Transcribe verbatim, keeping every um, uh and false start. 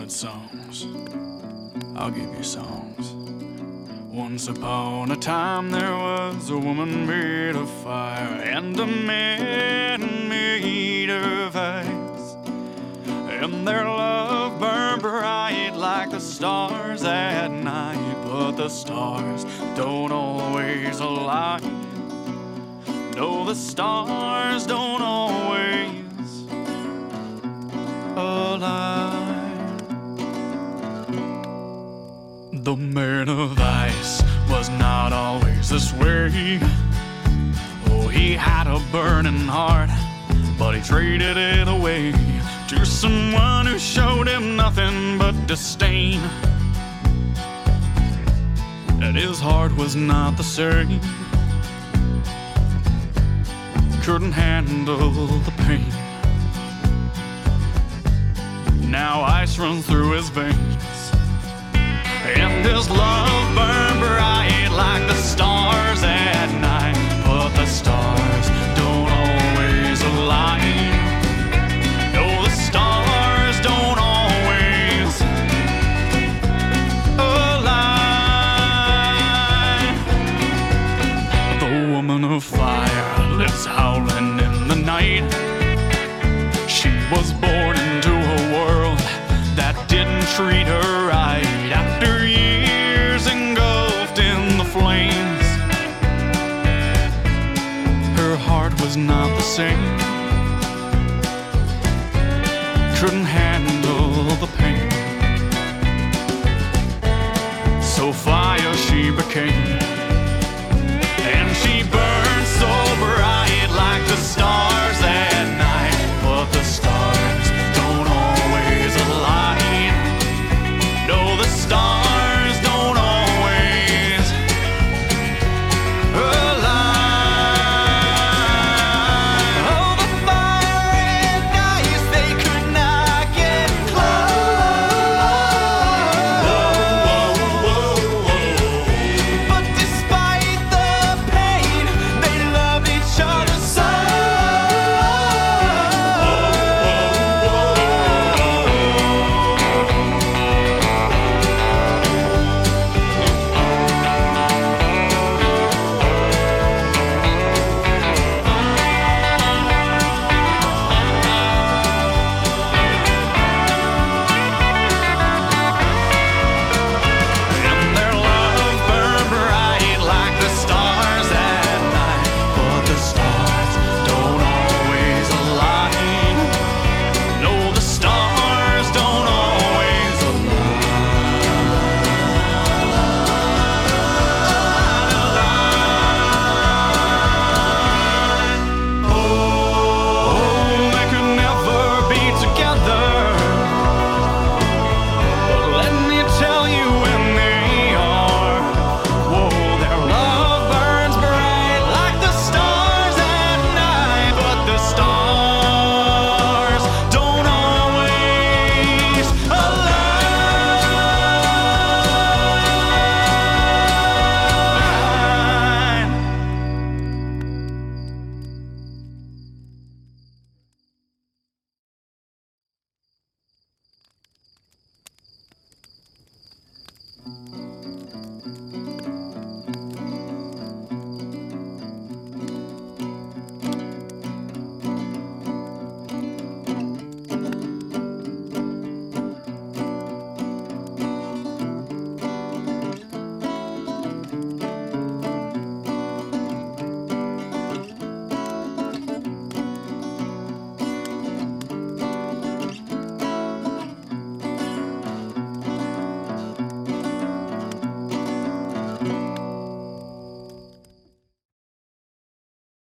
wanted songs, I'll give you songs. Once upon a time there was a woman made of fire and a man made of ice, and their love burned bright like the stars at night. But the stars don't always align. No, the stars don't always align. The man of ice was not always this way. Oh, he had a burning heart, but he traded it away to someone who showed him nothing but disdain. And his heart was not the same, couldn't handle the pain. Now ice runs through his veins, and his love burned bright like the stars at night. But the stars don't always align. No, the stars don't always align. The woman of fire lives howling in the night. She was born into a world that didn't treat her right. After years engulfed in the flames, her heart was not the same, couldn't handle the pain. So fire she became,